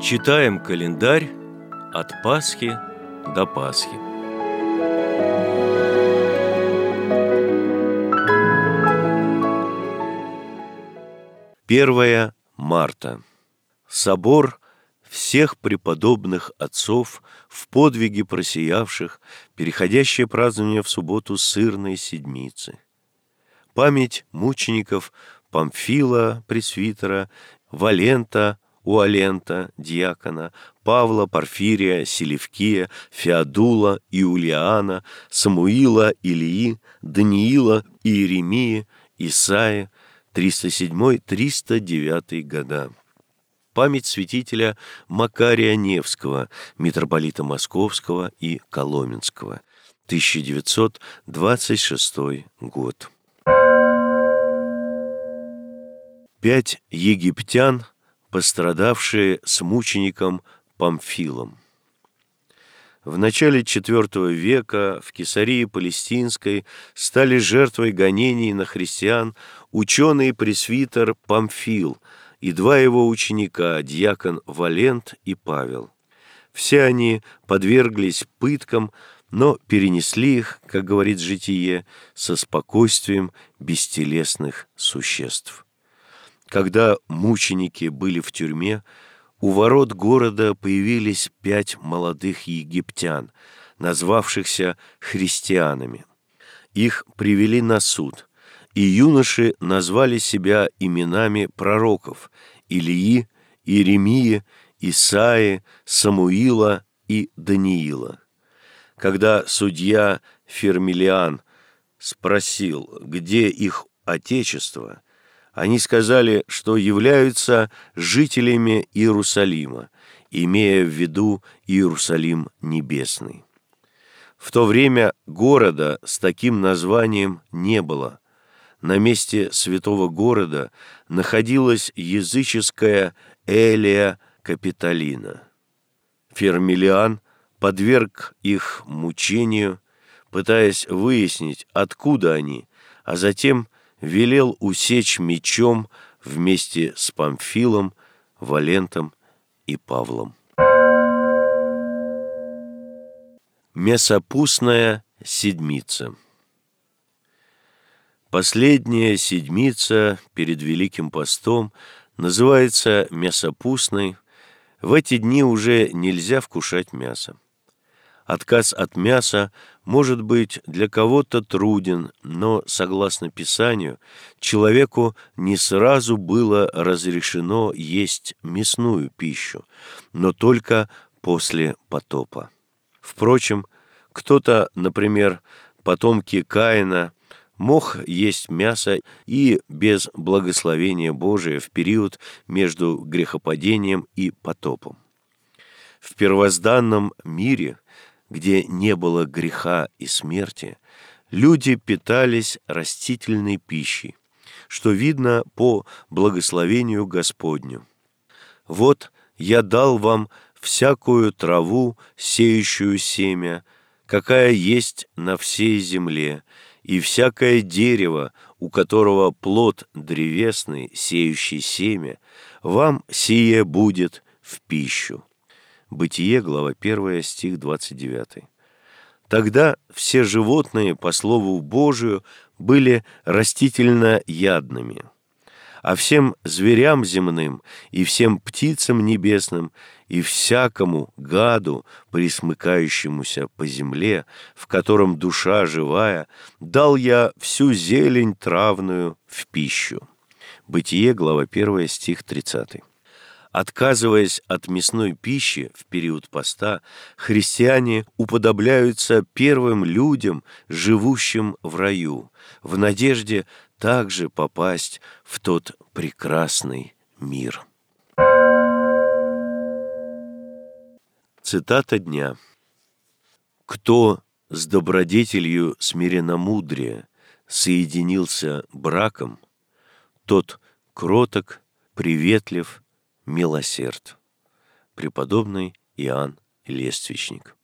Читаем календарь от Пасхи до Пасхи. Первое марта. Собор всех преподобных отцов, в подвиге просиявших, переходящее празднование в субботу сырной седмицы. Память мучеников Памфила, пресвитера, Валента, Уалента, диакона, Павла, Порфирия, Селевкия, Феодула, Иулиана, Самуила, Илии, Даниила, Иеремии, Исаии, 307-309 года. Память святителя Макария Невского, митрополита Московского и Коломенского, 1926 год. 5 египтян, пострадавшие с мучеником Памфилом. В начале IV века в Кесарии Палестинской стали жертвой гонений на христиан ученый-пресвитер Памфил и 2 его ученика, диакон Валент и Павел. Все они подверглись пыткам, но перенесли их, как говорит Житие, со спокойствием бестелесных существ. Когда мученики были в тюрьме, у ворот города появились 5 молодых египтян, назвавшихся христианами. Их привели на суд, и юноши назвали себя именами пророков Илии, Иеремии, Исаии, Самуила и Даниила. Когда судья Фермилиан спросил, где их отечество, они сказали, что являются жителями Иерусалима, имея в виду Иерусалим Небесный. В то время города с таким названием не было. На месте святого города находилась языческая Элия Капитолина. Фермилиан подверг их мучению, пытаясь выяснить, откуда они, а затем велел усечь мечом вместе с Памфилом, Валентом и Павлом. Мясопустная седмица. Последняя седмица перед Великим постом называется мясопустной. В эти дни уже нельзя вкушать мясо. Отказ от мяса может быть для кого-то труден, но, согласно Писанию, человеку не сразу было разрешено есть мясную пищу, но только после потопа. Впрочем, кто-то, например, потомки Каина, мог есть мясо и без благословения Божия в период между грехопадением и потопом. В первозданном мире, где не было греха и смерти, люди питались растительной пищей, что видно по благословению Господню. «Вот я дал вам всякую траву, сеющую семя, какая есть на всей земле, и всякое дерево, у которого плод древесный, сеющий семя, вам сие будет в пищу». Бытие, глава 1, стих 29. Тогда все животные, по слову Божию, были растительноядными, а всем зверям земным и всем птицам небесным и всякому гаду, присмыкающемуся по земле, в котором душа живая, дал я всю зелень травную в пищу. Бытие, глава 1, стих 30. Отказываясь от мясной пищи в период поста, христиане уподобляются первым людям, живущим в раю, в надежде также попасть в тот прекрасный мир. Цитата дня. «Кто с добродетелью смиренномудрия соединился браком, тот кроток, приветлив, милосерд». Преподобный Иоанн Лествичник.